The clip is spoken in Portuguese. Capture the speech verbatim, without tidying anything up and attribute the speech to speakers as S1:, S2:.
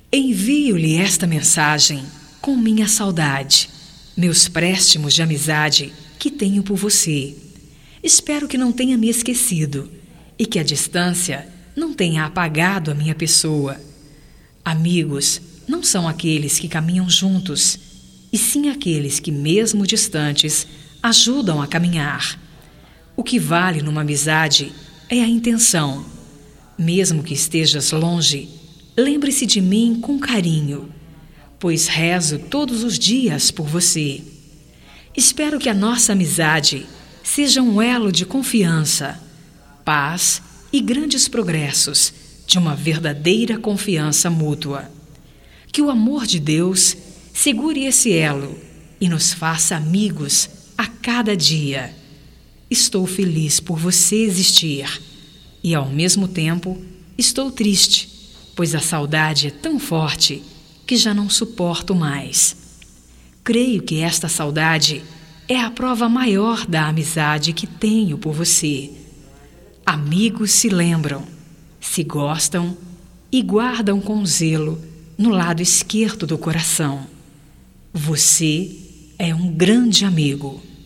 S1: Envio-lhe esta mensagem com minha saudade, meus préstimos de amizade que tenho por você. Espero que não tenha me esquecido e que a distância não tenha apagado a minha pessoa. Amigos não são aqueles que caminham juntos, e sim aqueles que, mesmo distantes, ajudam a caminhar. O que vale numa amizade é a intenção. Mesmo que estejas longe, lembre-se de mim com carinho, pois rezo todos os dias por você. Espero que a nossa amizade seja um elo de confiança, paz e grandes progressos de uma verdadeira confiança mútua. Que o amor de Deus segure esse elo e nos faça amigos a cada dia. Estou feliz por você existir e, ao mesmo tempo, estou triste, pois a saudade é tão forte que já não suporto mais. Creio que esta saudade é a prova maior da amizade que tenho por você. Amigos se lembram, se gostam e guardam com zelo no lado esquerdo do coração. Você é um grande amigo.